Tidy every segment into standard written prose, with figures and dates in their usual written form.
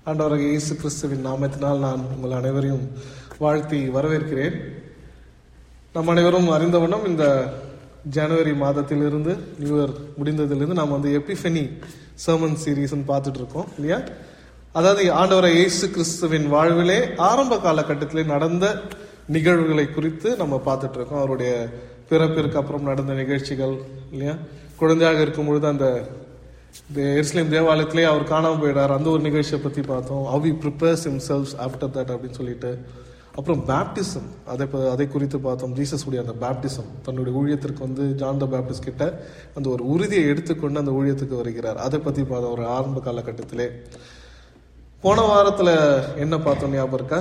ஆண்டவராகிய இயேசு கிறிஸ்துவின் நாமத்தினால் நான் உங்கள் அனைவரையும் வாழ்த்தி வரவேற்கிறேன். நம் அனைவரும் அறிந்தவண்ணம் இந்த ஜனவரி மாதத்திலிருந்து நியூ இயர் முடிந்ததிலிருந்து நாம் வந்து எபிஃபனி சர்மன் சீரீஸ்ன்னு பார்த்துட்டு இருக்கோம் இல்லையா. அதாவது ஆண்டவராகிய இயேசு கிறிஸ்துவின் வாழ்விலே ஆரம்ப காலகட்டத்திலே நடந்த நிகழ்வுகளை குறித்து நம்ம பார்த்துட்டு இருக்கோம். அவருடைய பிறப்பிற்கு அப்புறம் நடந்த நிகழ்ச்சிகள் இல்லையா. குழந்தையாக இருக்கும் பொழுது அந்த எருசலேம் தேவாலயத்திலே அவர் காணாமல் போயிடார், அந்த ஒரு நிகழ்ச்சியை பற்றி பார்த்தோம். How he prepares himself after that அப்படின்னு சொல்லிட்டு, அப்புறம் பேப்டிசம் அதை குறித்து பார்த்தோம். ஜீசஸ் உடைய அந்த பேப்டிசம், தன்னுடைய ஊழியத்திற்கு வந்து ஜான் த பேப்டிஸ்ட் கிட்ட அந்த ஒரு உறுதியை எடுத்துக்கொண்டு அந்த ஊழியத்துக்கு வருகிறார். அதை பற்றி பார்த்தோம் ஒரு ஆரம்ப காலகட்டத்திலே. போன வாரத்துல என்ன பார்த்தோம் ஞாபகம் இருக்கா?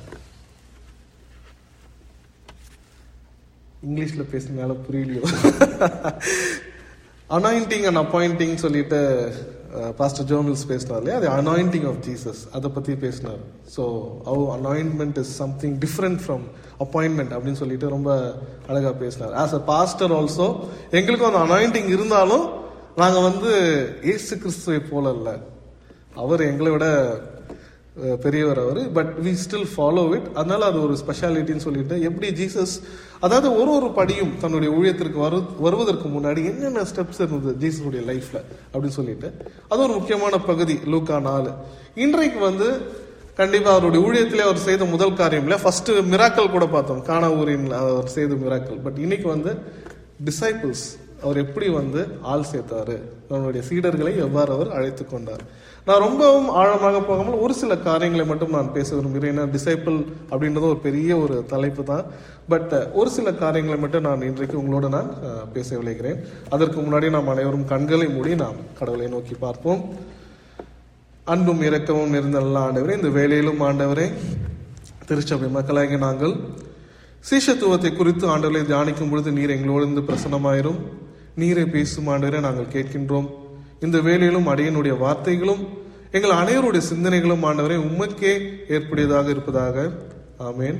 இங்கிலீஷ்ல பேசினால புரியலையோ. அனாயிண்டிங் அண்ட் அப்பாயிண்டிங் சொல்லிட்டு பாஸ்டர் ஜோமில்ஸ் பேசினார் இல்லையா. அது அனாயிண்டிங் ஆஃப் ஜீசஸ், அதை பத்தி பேசினார். So how anointment is something different from appointment அப்படின்னு சொல்லிட்டு ரொம்ப அழகா பேசினார். ஆஸ் அ பாஸ்டர் ஆல்சோ எங்களுக்கும் அந்த அனாயிண்டிங் இருந்தாலும் நாங்கள் வந்து இயேசு கிறிஸ்துவை போல இல்லை, அவர் எங்களை விட பெரியவர் அவர், but we still follow it. அதனால அது ஒரு ஸ்பெஷாலிட்டின்னு சொல்லிட்டு எப்படி ஜீசஸ், அதாவது ஒரு படியும் தன்னுடைய ஊழியத்திற்கு வருவதற்கு முன்னாடி என்னென்ன ஸ்டெப்ஸ் இருந்தது ஜீசஸுடைய லைஃப்ல அப்படின்னு சொல்லிட்டு அது ஒரு முக்கியமான பகுதி லூக்கா 4. இன்றைக்கு வந்து கண்டிப்பா அவருடைய ஊழியத்திலே அவர் செய்த முதல் காரியம் இல்ல, ஃபர்ஸ்ட் மிராக்கல் கூட பார்த்தோம், கானா ஊரின் அவர் செய்த மிராக்கல். பட் இன்னைக்கு வந்து டிசைபிள்ஸ், அவர் எப்படி வந்து ஆள் சேர்த்தாரு, அவருடைய சீடர்களை எவ்வாறு அவர் அழைத்து கொண்டார். நான் ரொம்பவும் ஆழமாக போகாமல் ஒரு சில காரியங்களை மட்டும் நான் பேச விரும்புகிறேன். ஏன்னா டிசைபிள் அப்படின்றது ஒரு பெரிய ஒரு தலைப்பு தான். பட் ஒரு சில காரியங்களை மட்டும் நான் இன்றைக்கு உங்களோட நான் பேச விளைகிறேன். அதற்கு முன்னாடி நாம் அனைவரும் கண்களை மூடி நாம் கடவுளை நோக்கி பார்ப்போம். அன்பும் இரக்கமும் நிறைந்த நல்ல ஆண்டவரே, இந்த வேலையிலும் ஆண்டவரே திருச்சபை மக்களாக நாங்கள் சீஷத்துவத்தை குறித்து ஆண்டவரை தியானிக்கும் பொழுது நீர் எங்களோடு இருந்து பிரசன்னமாயிரும், நீரை பேசும் ஆண்டவரே நாங்கள் கேட்கின்றோம். இந்த வேலையிலும் அடியனுடைய வார்த்தைகளும் எங்கள் அனைவருடைய சிந்தனைகளும் ஆண்டவரே உமக்கே ஏற்புடையதாக இருப்பதாக. ஆமேன்.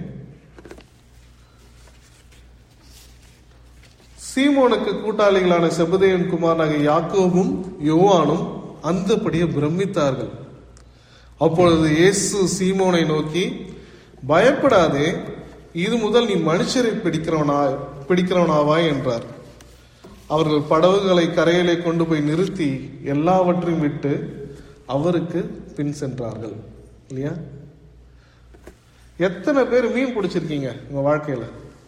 சீமோனுக்கு கூட்டாளிகளான செபதேயின் குமாரனாக யாக்கோபும் யோவானும் அந்தபடியே பிரமித்தார்கள். அப்பொழுது இயேசு சீமோனை நோக்கி, பயப்படாதே, இது முதல் நீ மனுஷரை பிடிக்கிறவனாவாய் என்றார். அவர்கள் படகுகளை கரையிலே கொண்டு போய் நிறுத்தி எல்லாவற்றையும் விட்டு அவருக்கு பின் சென்றார்கள். இல்லையா? எத்தனை பேர் மீன் பிடிச்சிருக்கீங்க உங்க வாழ்க்கையில?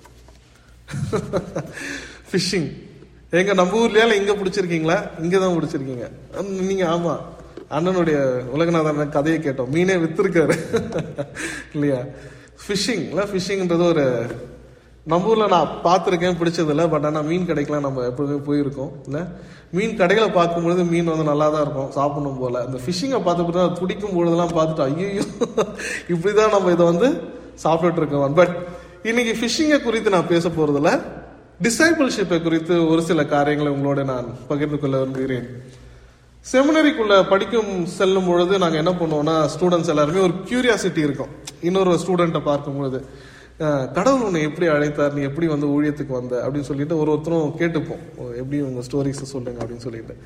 ஃபிஷிங் எங்க நம்ம ஊர்லயா இங்க பிடிச்சிருக்கீங்களா? இங்கதான் பிடிச்சிருக்கீங்க நீங்க? ஆமா, அண்ணனுடைய உலகநாதன் கதையை கேட்டோம், மீனே வித்திருக்காரு இல்லையா. ஃபிஷிங்ன்றது ஒரு நம்ம ஊர்ல நான் பார்த்துருக்கேன், பிடிச்சதில்ல. பட் ஆனால் மீன் கடைக்கெல்லாம் நம்ம எப்பவுமே போயிருக்கோம் இல்லை. மீன் கடைகளை பார்க்கும்பொழுது மீன் வந்து நல்லா தான் இருக்கும், சாப்பிடணும் போல. இந்த ஃபிஷிங்கை பார்த்து அது துடிக்கும் பொழுதெல்லாம் பார்த்துட்டு ஐயோ இப்படிதான் நம்ம இதை வந்து சாப்பிட்டுட்டு இருக்கோம். பட் இன்னைக்கு ஃபிஷிங்கை குறித்து நான் பேச போறதில்ல, டிசைபிள்ஷிப்பை குறித்து ஒரு சில காரியங்களை உங்களோட நான் பகிர்ந்து கொள்ள விரும்புகிறேன். செமினரிக்குள்ள செல்லும் பொழுது நாங்கள் என்ன பண்ணுவோம்னா, ஸ்டூடெண்ட்ஸ் எல்லாருமே ஒரு கியூரியாசிட்டி இருக்கும். இன்னொரு ஸ்டூடெண்ட்டை பார்க்கும் பொழுது கடவுள் உன்னை எப்படி அழைத்தார், நீ எப்படி வந்து ஊழியத்துக்கு வந்த அப்படின்னு சொல்லிட்டு ஒருத்தரும் கேட்டுப்போம், எப்படி உங்க ஸ்டோரிஸ் சொல்லுங்க அப்படின்னு சொல்லிட்டு.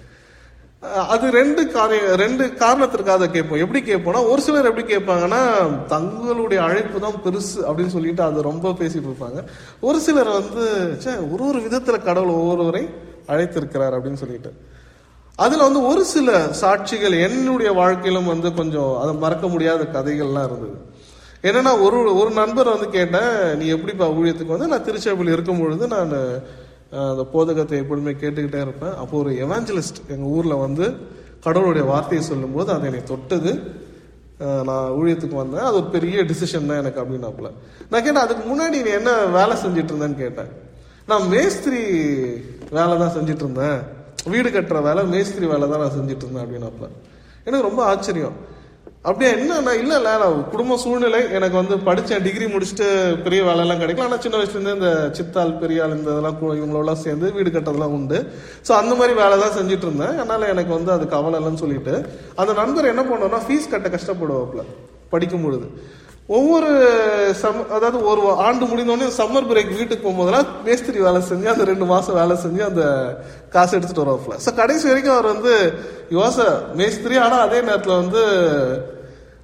அது ரெண்டு காரணத்திற்காக கேட்போம். எப்படி கேட்போம்னா, ஒரு சிலர் எப்படி கேட்பாங்கன்னா தங்களுடைய அழைப்பு தான் பெருசு அப்படின்னு சொல்லிட்டு அதை ரொம்ப பேசிட்டு இருப்பாங்க. ஒரு சிலர் வந்து ஒரு விதத்துல கடவுள் ஒவ்வொருவரை அழைத்திருக்கிறார் அப்படின்னு சொல்லிட்டு. அதுல வந்து ஒரு சில சாட்சிகள் என்னுடைய வாழ்க்கையிலும் வந்து கொஞ்சம் அதை மறக்க முடியாத கதைகள்லாம் இருந்தது. என்னன்னா ஒரு நண்பர் வந்து கேட்டேன், நீ எப்படிப்பா ஊழியத்துக்கு வந்து? நான் திருச்சபையில் இருக்கும் பொழுது நான் அந்த போதகத்தை எப்பொழுதுமே கேட்டுக்கிட்டே இருப்பேன். அப்போ ஒரு எவாஞ்சலிஸ்ட் எங்க ஊர்ல வந்து கடவுளுடைய வார்த்தையை சொல்லும் போது அது என்னை தொட்டது, நான் ஊழியத்துக்கு வந்தேன். அது ஒரு பெரிய டிசிஷன் தான் எனக்கு அப்படின்னாப்புல. நான் கேட்டேன், அதுக்கு முன்னாடி நீ என்ன வேலை செஞ்சிட்டு இருந்தேன்னு கேட்டேன். நான் மேஸ்திரி வேலை தான் செஞ்சிட்டு இருந்தேன், வீடு கட்டுற வேலை, மேஸ்திரி வேலை தான் நான் செஞ்சிட்டு இருந்தேன் அப்படின்னாப்புல. எனக்கு ரொம்ப ஆச்சரியம். அப்படியே என்னன்னா, இல்ல குடும்ப சூழ்நிலை, எனக்கு வந்து படிச்சேன், டிகிரி முடிச்சுட்டு பெரிய வேலை எல்லாம் கிடைக்கல. ஆனா சின்ன வயசுல இருந்து இந்த சித்தாள் பெரியாள் இந்த இதெல்லாம் இவங்களெல்லாம் சேர்ந்து வீடு கட்டதெல்லாம் உண்டு. ஸோ அந்த மாதிரி வேலை தான் செஞ்சுட்டு இருந்தேன். அதனால எனக்கு வந்து அது கவலை இல்லைன்னு சொல்லிட்டு அந்த நண்பர் என்ன பண்ணோம்னா, ஃபீஸ் கட்ட கஷ்டப்படுவாப்புல படிக்கும் பொழுது. ஒவ்வொரு அதாவது ஒரு ஆண்டு முடிந்தோடனே சம்மர் பிரேக் வீட்டுக்கு போகும்போதெல்லாம் மேஸ்திரி வேலை செஞ்சு அந்த 2 மாசம் வேலை செஞ்சு அந்த காசு எடுத்துட்டு வருவாப்புல. ஸோ கடைசி வரைக்கும் அவர் வந்து யோச மேஸ்திரி, ஆனா அதே நேரத்தில் வந்து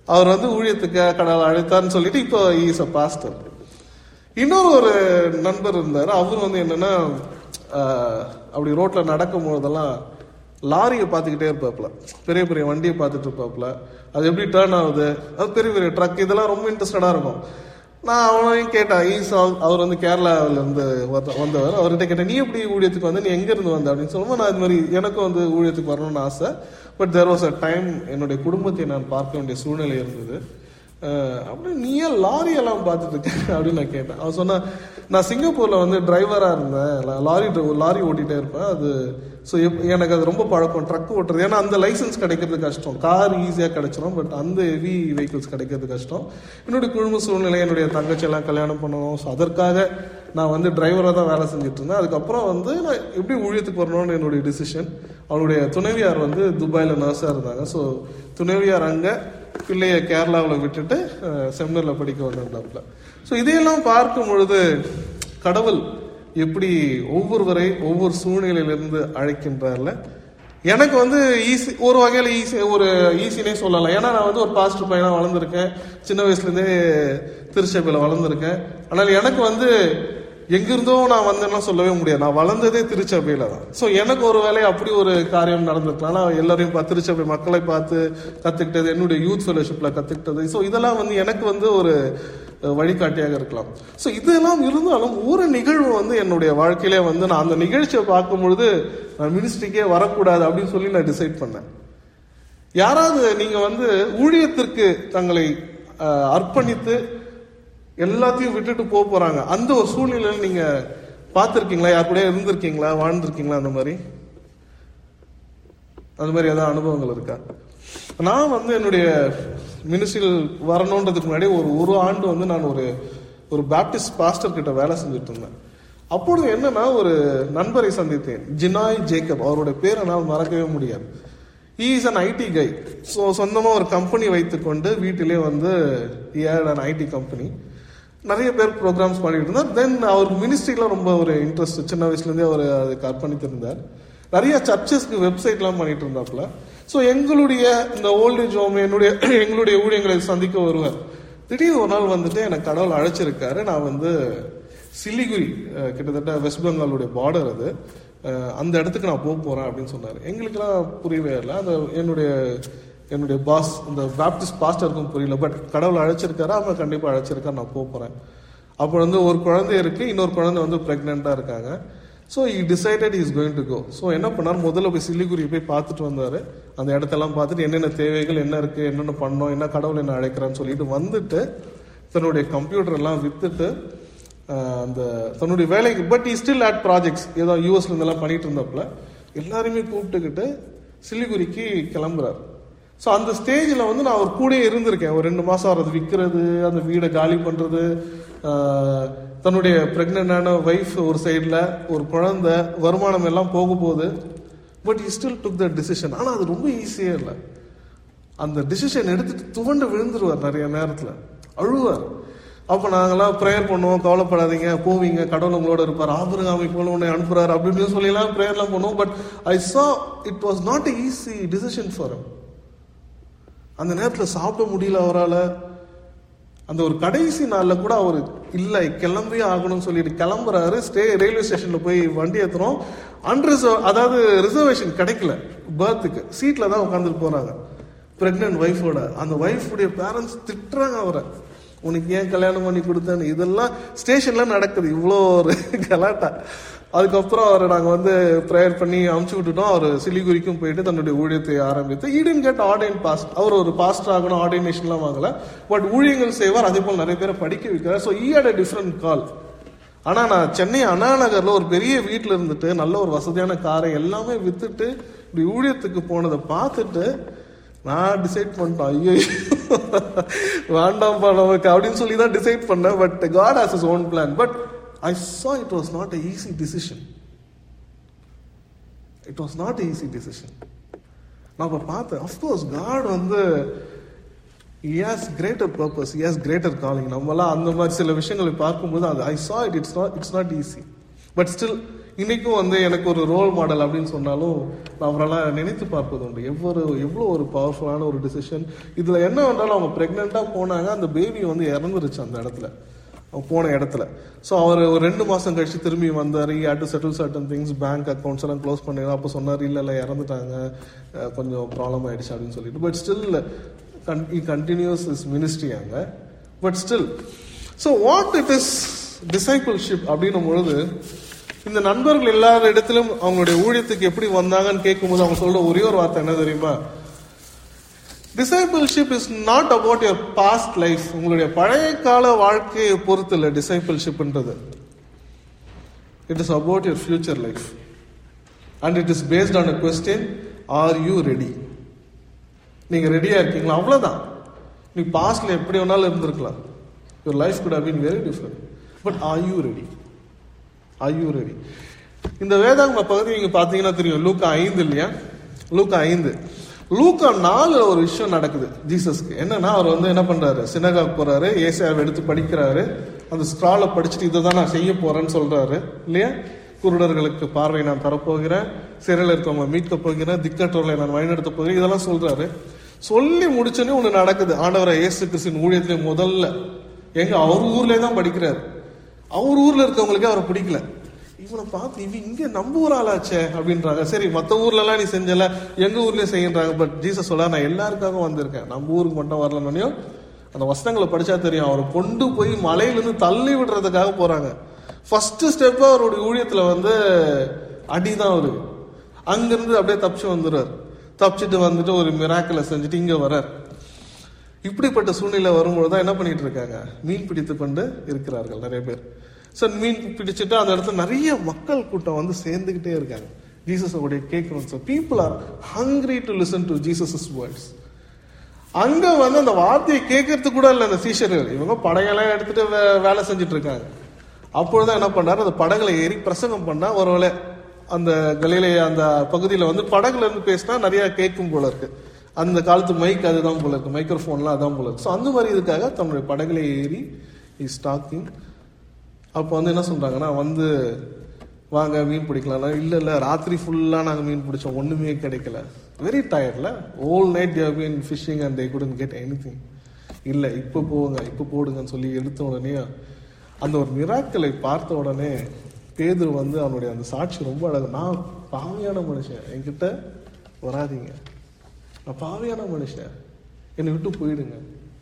அவர் வந்து ஊழியத்துக்கு கடவுள் அழைத்தார்னு சொல்லிட்டு இப்போ இஸ் அ பாஸ்டர். இன்னொரு ஒரு நண்பர் இருந்தார். அவர் வந்து என்னன்னா அப்படி ரோட்ல நடக்கும் போதெல்லாம் லாரியை பார்த்துக்கிட்டே இருப்பாப்புல, பெரிய பெரிய வண்டியை பார்த்துட்டு இருப்பாப்புல, அது எப்படி டேர்ன் ஆகுது, அது பெரிய பெரிய ட்ரக், இதெல்லாம் ரொம்ப இன்ட்ரெஸ்டடா இருக்கும். நான் அவனையும் கேட்டேன். அவர் வந்து கேரளாவில இருந்து வந்தவர். அவர்கிட்ட கேட்டேன், நீ எப்படி ஊழியத்துக்கு வந்து, நீ எங்க இருந்து வந்த அப்படின்னு சொல்லுவோம். நான் இது மாதிரி எனக்கும் வந்து ஊழியத்துக்கு வரணும்னு ஆசை. But there was a time, என்னுடைய குடும்பத்தை நான் பார்க்க வேண்டிய சூழ்நிலை இருந்தது. அப்படி நீ ஏன் லாரியெல்லாம் பார்த்துட்டு இருக்க அப்படின்னு நான் கேட்டேன். அவன் சொன்னா, நான் சிங்கப்பூர்ல வந்து டிரைவரா இருந்தேன், லாரி ஓட்டிகிட்டே இருப்பேன். அது ஸோ எனக்கு அது ரொம்ப பழக்கம், ட்ரக் ஓட்டுறது. ஏன்னா அந்த லைசன்ஸ் கிடைக்கிறது கஷ்டம். கார் ஈஸியாக கிடைச்சிடும், பட் அந்த ஹெவி வெஹிக்கிள்ஸ் கிடைக்கிறது கஷ்டம். என்னுடைய குடும்ப சூழ்நிலை, என்னுடைய தங்கச்சியெல்லாம் கல்யாணம் பண்ணணும். ஸோ அதற்காக நான் வந்து டிரைவராக தான் வேலை செஞ்சுட்டு இருந்தேன். அதுக்கப்புறம் வந்து நான் எப்படி ஊழியத்துக்கு வரணும்னு என்னுடைய டிசிஷன். அவனுடைய துணைவியார் வந்து துபாயில் நர்ஸாக இருந்தாங்க. ஸோ துணைவியார் அங்கே, பிள்ளைய கேரளாவில் விட்டுட்டு செமினரில் படிக்க வந்திருந்தாப்புல. ஸோ இதையெல்லாம் பார்க்கும் பொழுது கடவுள் எப்படி ஒவ்வொருவரை ஒவ்வொரு சூழ்நிலையிலிருந்து அழைக்கின்றார்ல. எனக்கு வந்து ஈஸி, ஒரு வகையில் ஈஸினே சொல்லலாம். ஏன்னா நான் வந்து ஒரு பாஸ்டர் பையனா வளர்ந்துருக்கேன், சின்ன வயசுலேருந்தே திருச்சபையில் வளர்ந்துருக்கேன். ஆனால் எனக்கு வந்து எங்கிருந்தோ நான் வந்தேன்னா சொல்லவே முடியாது. நான் வளர்ந்ததே திருச்சபையில தான். ஸோ எனக்கு ஒரு வேலை அப்படி ஒரு காரியம் நடந்திருக்கலாம். நான் எல்லாரையும் திருச்சபை மக்களை பார்த்து கத்துக்கிட்டது, என்னுடைய யூத் ஃபெலோஷிப்ல கத்துக்கிட்டது. ஸோ இதெல்லாம் வந்து எனக்கு வந்து ஒரு வழிகாட்டியாக இருக்கலாம். ஸோ இதெல்லாம் இருந்தாலும் ஒரு நிகழ்வு வந்து என்னுடைய வாழ்க்கையிலே வந்து நான் அந்த நிகழ்ச்சியை பார்க்கும் பொழுது நான் மினிஸ்ட்ரிக்கே வரக்கூடாது அப்படின்னு சொல்லி நான் டிசைட் பண்ணேன். யாராவது நீங்க வந்து ஊழியத்திற்கு தங்களை அர்ப்பணித்து எல்லாத்தையும் விட்டுட்டு போறாங்க, அந்த ஒரு சூழ்நிலையில நீங்க பார்த்திருக்கீங்களா? யார் கூட இருந்திருக்கீங்களா, வாழ்ந்திருக்கீங்களா? அந்த மாதிரி ஏதாவது அனுபவங்கள் இருக்கா? நான் வந்து என்னுடைய மினிஸ்ட்ரியில் வரணுன்றதுக்கு முன்னாடி ஒரு ஆண்டு வந்து நான் ஒரு பேப்டிஸ்ட் பாஸ்டர் கிட்ட வேலை செஞ்சுட்டு இருந்தேன். அப்பொழுது என்னன்னா, ஒரு நண்பரை சந்தித்தேன், ஜினாய் ஜேக்கப். அவருடைய பேரை நான் மறக்கவே முடியாது. he is an IT guy. So சொந்தமாக ஒரு கம்பெனி வைத்துக்கொண்டு வீட்டிலே வந்து an IT கம்பெனி, நிறைய பேர் ப்ரோக்ராம்ஸ் பண்ணிட்டு இருந்தார். தென் அவர் மினிஸ்ட்ரியில ரொம்ப ஒரு இன்ட்ரெஸ்ட், சின்ன வயசுலேருந்தே அவர் அதுக்கு அர்ப்பணித்திருந்தார். நிறைய சர்ச்சஸ்க்கு வெப்சைட்லாம் பண்ணிட்டு இருந்தாப்புல. ஸோ எங்களுடைய இந்த ஓல்டேஜ் ஹோம், எங்களுடைய ஊழியங்களை சந்திக்க வருவார். திடீர்னு ஒரு நாள் வந்துட்டு எனக்கு கடவுள் அழைச்சிருக்காரு. நான் வந்து சிலிகுரி, கிட்டத்தட்ட வெஸ்ட் பெங்காலுடைய பார்டர், அது அந்த இடத்துக்கு நான் போறேன் அப்படின்னு சொன்னார். எங்களுக்கெல்லாம் புரியவே இல்லை. அந்த என்னுடைய பாஸ், இந்த பேப்டிஸ்ட் பாஸ்டருக்கும் புரியல. பட் கடவுள் அழைச்சிருக்காரு, அவன் கண்டிப்பா அழைச்சிருக்காரு, நான் போறேன். அப்போ வந்து ஒரு குழந்தை இருக்கு, இன்னொரு குழந்தை வந்து பிரெக்னெண்டா இருக்காங்க. So he decided he is going to go. So என்ன பண்ணார், முதல்ல போய் சிலிகுரி போய் பார்த்துட்டு வந்தாரு. அந்த இடத்தெல்லாம் பார்த்துட்டு என்னென்ன தேவைகள் என்ன இருக்கு, என்னென்ன பண்ணோம், என்ன கடவுள் என்ன அழைக்கிறான்னு சொல்லிட்டு வந்துட்டு தன்னுடைய கம்ப்யூட்டர் எல்லாம் வித்துட்டு அந்த தன்னுடைய வேலைக்கு, but he still had projects, ஏதோ யூஎஸ்ல இருந்தெல்லாம் பண்ணிட்டு இருந்தப்பல எல்லாருமே கூப்பிட்டுக்கிட்டு சிலிகுரிக்கு கிளம்புறாரு. ஸோ அந்த ஸ்டேஜில் வந்து நான் அவர் கூட இருந்திருக்கேன். ஒரு 2 மாசம் ஆகிறது, விற்கிறது, அந்த வீடை காலி பண்றது, தன்னுடைய பிரெக்னென்டான ஒய்ஃப் ஒரு சைடில், ஒரு குழந்தை, வருமானம் எல்லாம் போக போகுது. But he still took that decision. ஆனால் அது ரொம்ப ஈஸியே இல்லை. அந்த டிசிஷன் எடுத்துட்டு துவண்டு விழுந்துருவார், நிறைய நேரத்தில் அழுவார். அப்போ நாங்கெல்லாம் ப்ரேயர் பண்ணுவோம், கவலைப்படாதீங்க, போவீங்க, கடவுள் உங்களோட இருப்பார், ஆபிரகாமை போல உன்னை அனுப்புறாரு அப்படின்னு சொல்லிலாம் ப்ரேயர்லாம் பண்ணுவோம். But I saw it was not an easy decision for him. அந்த நேரத்தில் சாப்பிட முடியல அவரால். அந்த ஒரு கடைசி நாளில் கூட அவர் இல்லை, கிளம்பி ஆகணும்னு சொல்லிட்டு கிளம்புறாரு. ரயில்வே ஸ்டேஷன்ல போய் வண்டி ஏற்றுறோம். அதாவது ரிசர்வேஷன் கிடைக்கல, பர்த்துக்கு சீட்ல தான் உட்காந்துட்டு போறாங்க பிரெக்னன்ட் ஒய்ஃபோட. அந்த ஒய்ஃபுடைய பேரண்ட்ஸ் திட்டுறாங்க அவரை, உனக்கு ஏன் கல்யாணம் பண்ணி கொடுத்தேன்னு. இதெல்லாம் ஸ்டேஷன்ல நடக்குது, இவ்வளோ ஒரு கலாட்டா. அதுக்கப்புறம் அவரை நாங்கள் வந்து ப்ரேயர் பண்ணி அமுச்சு விட்டுட்டோம். அவர் சிலிகுரிக்கும் போயிட்டு தன்னுடைய ஊழியத்தை ஆரம்பித்து, he didn't get ordained pastor. அவர் ஒரு பாஸ்டர் ஆகணும், ஆர்டினேஷன்லாம் வாங்கல, பட் ஊழியங்கள் செய்வார். அதே போல் நிறைய பேரை படிக்க வைக்கிறார். So he had a different call. ஆனால் நான் சென்னை அண்ணா நகர்ல ஒரு பெரிய வீட்டில் இருந்துட்டு நல்ல ஒரு வசதியான காரை எல்லாமே வித்துட்டு இப்படி ஊழியத்துக்கு போனதை பார்த்துட்டு நான் டிசைட் பண்ணிட்டேன், ஐயோ வேண்டாம்ப்பா நமக்கு அப்படின்னு சொல்லி தான் டிசைட் பண்ணேன். But God has his own plan. But I saw it was not an easy decision. It was not an easy decision. நான் இப்போ பார்த்தேன், அஃப்கோர்ஸ் காட் வந்து he has greater purpose, he has greater calling. நம்மளாம் அந்த மாதிரி சில விஷயங்களை பார்க்கும்போது அது I saw it, it's not easy. But still இன்னைக்கும் வந்து எனக்கு ஒரு ரோல் மாடல் அப்படின்னு சொன்னாலும் நான் அவரெல்லாம் நினைத்து பார்ப்பது உண்டு. எவ்வளோ ஒரு பவர்ஃபுல்லான ஒரு டிசிஷன். இதுல என்ன வந்தாலும் அவங்க பிரெக்னெண்டா போனாங்க, அந்த பேபி வந்து இறந்துருச்சு அந்த இடத்துல, போன இடத்துல. ஸோ அவர் ஒரு 2 மாசம் கழிச்சு திரும்பி வந்தார். To settle certain things, bank accounts எல்லாம் க்ளோஸ் பண்ணி. அப்போ சொன்னார், இல்லை இறந்துட்டாங்க, கொஞ்சம் ப்ராப்ளம் ஆயிடுச்சு அப்படின்னு சொல்லிட்டு. But still he continues his ministry அங்க. But still so what it is discipleship அப்படின்னும் பொழுது, இந்த நண்பர்கள் எல்லார இடத்திலும் அவங்களுடைய ஊழியத்துக்கு எப்படி வந்தாங்கன்னு கேட்கும்போது அவங்க சொல்ற ஒரே ஒரு வார்த்தை என்ன தெரியுமா? Discipleship is not about your past life. உங்களுடைய பழைய கால வாழ்க்கையை பொறுத்து இல்லை டிசைபிள்ஷிப்ன்றது. It is about your future life. And it is based on a question, are you ready? நீங்க ரெடியா இருக்கீங்களா? அவ்வளவுதான். நீ பாஸ்ட்ல எப்படி வேணாலும் இருந்திருக்கலாம். Your life could have been very different. But are you ready? Are you ready? இந்த வேதாகம பகுதி நீங்க பாத்தீங்கன்னா தெரியும். லூக்கா 5 இல்லையா? லூக்கா 5. லூக்கா 4 ஒரு விஷயம் நடக்குது ஜீசஸ்க்கு. என்னன்னா, அவர் வந்து என்ன பண்றாரு, சினகாக் போறாரு, ஏசாயாவை எடுத்து படிக்கிறாரு. அந்த ஸ்க்ராலை படிச்சுட்டு இதை தான் நான் செய்ய போறேன்னு சொல்றாரு இல்லையா? குருடர்களுக்கு பார்வை நான் தரப்போகிறேன், சிறையில் இருக்கவங்க மீட்க போகிறேன், திக்கற்றவர்களை நான் வழிநடத்த போகிறேன், இதெல்லாம் சொல்றாரு. சொல்லி முடிச்சோன்னே ஒண்ணு நடக்குது. ஆண்டவரை இயேசு கிறிஸ்துவின் ஊழியத்திலே முதல்ல அவர் ஊர்லயே தான் படிக்கிறாரு. அவர் ஊர்ல இருக்கவங்களுக்கே அவரை பிடிக்கல. இவனை பார்த்து இவன் இங்க நம்ம ஊர் ஆளாச்சே அப்படின்றாங்க. சரி, மற்ற ஊர்ல எல்லாம் நீ செஞ்சல, எங்க ஊர்லயே செய்யறாங்க. பட் ஜீசஸ் சொல்ல, நான் எல்லாருக்காக வந்திருக்கேன், நம்ம ஊருக்கு மட்டும் வரலன்னு. அந்த வசனங்களை படிச்சா தெரியும். அவரை கொண்டு போய் மலையிலிருந்து தள்ளி விடுறதுக்காக போறாங்க. ஃபர்ஸ்ட் ஸ்டெப் அவருடைய ஊழியத்துல வந்து அடிதான் அவரு. அங்கிருந்து அப்படியே தப்பிச்சு வந்துடுறாரு. தப்பிச்சுட்டு வந்துட்டு ஒரு மிராக்கிளை செஞ்சுட்டு இங்க வர்றார். இப்படிப்பட்ட சூழ்நிலை வரும்போதுதான் என்ன பண்ணிட்டு இருக்காங்க, மீன் பிடித்து கொண்டு இருக்கிறார்கள் நிறைய பேர். ஸோ மீன் பிடிச்சிட்டு அந்த இடத்துல நிறைய மக்கள் கூட்டம் வந்து சேர்ந்துகிட்டே இருக்காங்க, ஜீசஸ் உடைய கேட்கணும். So people are hungry to listen to Jesus words. அங்க வந்து அந்த வார்த்தையை கேட்கறதுக்கு கூட இல்லை அந்த சீஷர்கள். இவங்க படகெல்லாம் எடுத்துட்டு வேலை செஞ்சுட்டு இருக்காங்க. அப்பொழுதுதான் என்ன பண்றாரு, அந்த படகுல ஏறி பிரசங்கம் பண்ணா ஒருவேளை அந்த கலிலேய அந்த பகுதியில வந்து படகுல இருந்து பேசினா நிறைய கேட்கும் போல இருக்கு. அந்த காலத்து மைக் அதுதான் போல இருக்கு, மைக்ரோஃபோன்லாம் அதான் போல இருக்கு. ஸோ அந்த மாதிரி இதுக்காக தன்னுடைய படகுல ஏறி இஸ் டாக்கிங். அப்போ வந்து என்ன சொல்றாங்கன்னா, வந்து வாங்க மீன் பிடிக்கலாம். இல்லை ராத்திரி ஃபுல்லா நாங்கள் மீன் பிடிச்சோம், ஒண்ணுமே கிடைக்கல, வெரி டயர்ட்ல, whole night they've been fishing and they couldn't get anything. இல்லை இப்போ போங்க, இப்போ போடுங்கன்னு சொல்லி எடுத்த உடனே அந்த ஒரு மிராக்களை பார்த்த உடனே பேதுரு வந்து அவனுடைய அந்த சாட்சி ரொம்ப அழகு. நான் பாவியான மனுஷன், என்கிட்ட வராதிங்க, நான் பாவியான மனுஷன், என்னை விட்டு போயிடுங்க,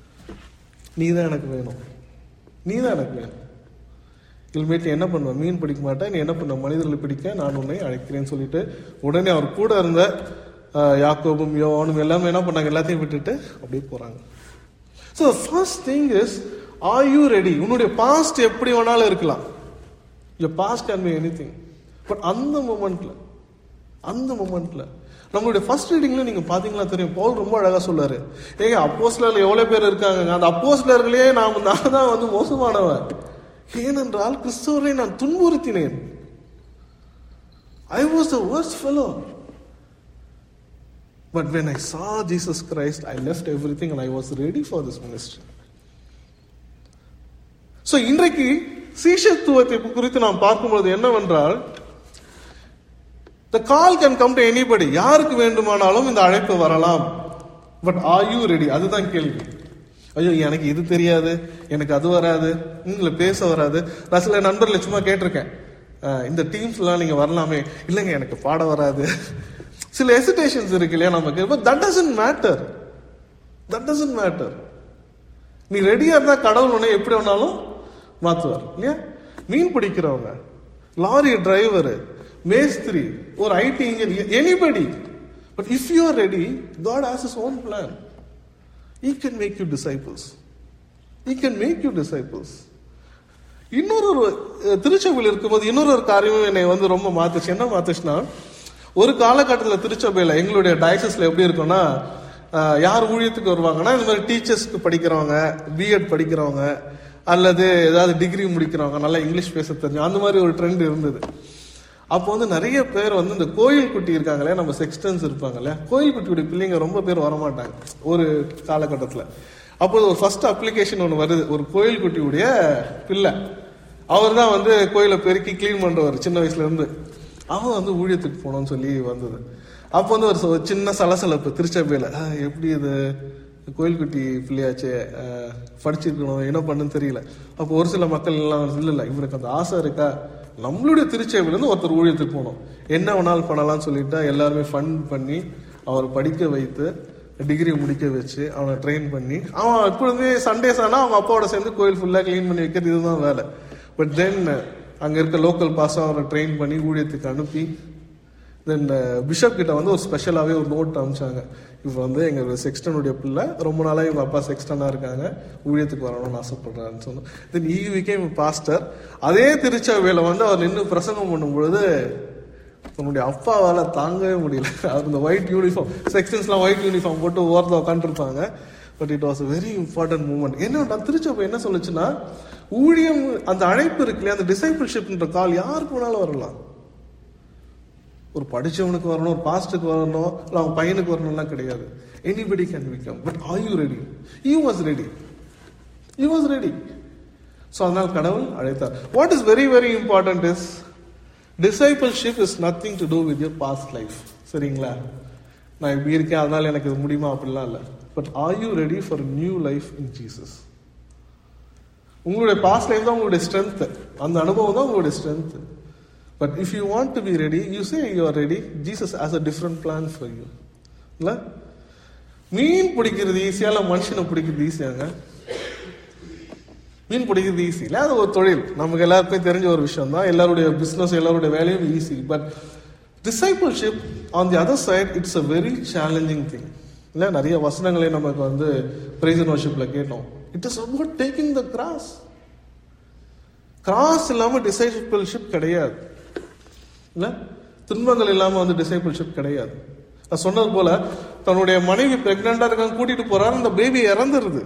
நீதான் எனக்கு வேணும், நீதான் எனக்கு வேணும். இனிமேட்டு என்ன பண்ணுவேன், மீன் பிடிக்க மாட்டேன், நீ என்ன பண்ண, மனிதர்களை பிடிக்க நான் உன்னை அழைக்கிறேன்னு சொல்லிட்டு உடனே அவர் கூட இருந்த யாக்கோபும் யோவானும் எல்லாமே என்ன பண்ணாங்க, எல்லாத்தையும் விட்டுட்டு அப்படியே போறாங்க. So first thing is, are you ready? உன்னுடைய பாஸ்ட் எப்படி வேணாலும் இருக்கலாம், your past can be anything. But அந்த மொமெண்ட்ல நம்மளுடைய ஃபர்ஸ்ட் ரீடிங்ல நீங்க பாத்தீங்களா தெரியும், பவுல் ரொம்ப அழகா சொல்றாரு. ஏங்க அப்போஸ்தலர்கள் எவ்வளவு பேர் இருக்காங்க, அந்த அப்போஸ்தலர்களே நான் தான் வந்து மோசமானவன், ஏனென்றால் கிறிஸ்துவரை நான் துன்புறுத்தினேன். I was the worst fellow. But when I saw Jesus Christ, I left everything and I was ready for this ministry. So இன்றைக்கு சீஷத்துவத்தை குறித்து நாம் பார்க்கும்போது என்னவென்றால், the call can come to anybody. யாருக்கு வேண்டுமானாலும் இந்த அழைப்பு வரலாம். But are you ready? அதுதான் கேள்வி. ஐயோ எனக்கு இது தெரியாது, எனக்கு அது வராது, உங்களை பேச வராது. நான் சில நண்பர்களை சும்மா கேட்டிருக்கேன், இந்த டீம்ஸ்லாம் நீங்க வரலாமே, இல்லைங்க எனக்கு பாட வராது. சில ஹெசிடேஷன்ஸ் இருக்கு இல்லையா நமக்கு. But that doesn't matter. நீ ரெடியா இருந்தா கடவுள் உன்னை எப்படி வேணாலும் மாத்துவார் இல்லையா. மீன் பிடிக்கிறவங்க, லாரி டிரைவர், மேஸ்திரி, ஒரு IT engineer, anybody. But if you are ready, God has his own plan. He can make you disciples. இன்னொரு திருச்சபையில் இருக்கும்போது இன்னொரு காரியமும் என்னை வந்து ரொம்ப மாத்துச்சு. என்ன மாத்துச்சுன்னா, ஒரு காலகட்டத்தில் திருச்சபையில எங்களுடைய டயசஸ்ல எப்படி இருக்கும்னா, யார் ஊழியத்துக்கு வருவாங்கன்னா, இந்த மாதிரி டீச்சர்ஸ்க்கு படிக்கிறவங்க, பிஎட் படிக்கிறவங்க, அல்லது ஏதாவது டிகிரி முடிக்கிறவங்க, நல்லா இங்கிலீஷ் பேச தெரிஞ்சு, அந்த மாதிரி ஒரு ட்ரெண்ட் இருந்தது. அப்போ வந்து நிறைய பேர் வந்து இந்த கோயில் குட்டி இருக்காங்களே, நம்ம செக்ஸ்டன்ஸ் இருப்பாங்கல்ல, கோயில் குட்டியுடைய பிள்ளைங்க ரொம்ப பேர் வரமாட்டாங்க ஒரு காலகட்டத்தில். அப்போ ஒரு ஃபர்ஸ்ட் அப்ளிகேஷன் ஒன்று வருது, ஒரு கோயில் குட்டியுடைய பிள்ளை அவர் தான் வந்து கோயிலை பெருக்கி கிளீன் பண்றவர் சின்ன வயசுல இருந்து. அவன் வந்து ஊழியத்துக்கு போனோம்னு சொல்லி வந்தது. அப்போ வந்து ஒரு சின்ன சலசலப்பு திருச்சபையில, எப்படி இது கோயில் குட்டி பிள்ளையாச்சே, படிச்சிருக்கணும், என்ன பண்ணுன்னு தெரியல. அப்போ ஒரு சில மக்கள் எல்லாம் இல்ல இவருக்கு அந்த ஆசை இருக்கா, நம்மளுடைய திருச்சபையில இருந்து ஒருத்தர் ஊழியத்துக்கு போனோம், என்ன வேணாலும் பண்ணலாம்னு சொல்லிட்டா எல்லாருமே ஃபண்ட் பண்ணி அவர் படிக்க வைத்து டிகிரி முடிக்க வச்சு அவனை ட்ரெயின் பண்ணி அவன் இப்பொழுது சண்டேஸ் ஆனா அவங்க அப்பாவோட சேர்ந்து கோயில் ஃபுல்லா கிளீன் பண்ணி வைக்கிறது, இதுதான் வேலை. பட் தென் அங்க இருக்க லோக்கல் பாஸும் அவரை ட்ரெயின் பண்ணி ஊழியத்துக்கு அனுப்பி தென் பிஷப் கிட்ட வந்து ஒரு ஸ்பெஷலாகவே ஒரு நோட் அனுப்பிச்சாங்க. இப்போ வந்து எங்க செக்ஸ்டனுடைய பிள்ளை ரொம்ப நாளாக இவங்க அப்பா செக்ஸ்டனா இருக்காங்க, ஊழியத்துக்கு வரணும்னு ஆசைப்படுறாருன்னு சொன்னோம். Then he became pastor. அதே திருச்சபையில வந்து அவர் நின்று பிரசங்கம் பண்ணும்பொழுது தன்னுடைய அப்பாவால தாங்கவே முடியல. அவர் இந்த ஒயிட் யூனிஃபார்ம், செக்ஷன்ஸ்லாம் ஒயிட் யூனிஃபார்ம் போட்டு ஓரத்தில் உட்காந்துருப்பாங்க. But it was very important moment. என்ன திருச்சபை என்ன சொல்லுச்சுன்னா, ஊழியம் அந்த அழைப்பு இருக்கு இல்லையா, அந்த டிசைபிள்ஷிப்ன்ற கால் யாருக்கு வேணாலும் வரலாம். ஒரு படிச்சவனுக்கு வரணும், ஒரு பாஸ்டருக்கு வரணும், இல்லை அவங்க பையனுக்கு வரணும்லாம் கிடையாது. Anybody can become. But are you ready? You was ready. You was ready. So அதனால கடவுள் அழைத்தார். What is very very important is discipleship is nothing to do with your past life. சரிங்களா? நான் இப்படி இருக்கேன் அதனால எனக்கு இது முடியுமா அப்படிலாம் இல்லை. But are you ready for new life in Jesus? உங்களுடைய பாஸ்ட் லைஃப் தான் உங்களுடைய ஸ்ட்ரென்த், அந்த அனுபவம் தான் உங்களுடைய strength. But if you want to be ready, you say you are ready. Jesus has a different plan for you. இல்லை, மீன் பிடிக்கிறது ஈஸியா இல்லை மனுஷனை பிடிக்கிறது ஈஸியாங்க? மீன் பிடிக்கிறது ஈஸி இல்லை, அது ஒரு தொழில், நமக்கு எல்லாருக்குமே தெரிஞ்ச ஒரு விஷயம் தான். எல்லாருடைய பிஸ்னஸ், எல்லாருடைய வேலையும் easy. But discipleship on the other side it's a very challenging thing. இல்லை, நிறைய வசனங்களே நமக்கு வந்து பிரைஸ் அண்ட் வர்ஷிப்ல கேட்டோம். It is about taking the cross. Cross இல்லாம டிசைபிள்ஷிப் கிடையாது. இல்லை, துன்பங்கள் இல்லாம வந்து டிசைபிள்ஷிப் கிடையாது. நான் சொன்னது போல தன்னுடைய மனைவி பிரெக்னண்டா இருக்காங்க, கூட்டிட்டு போறாரு, அந்த பேபி இறந்துருது.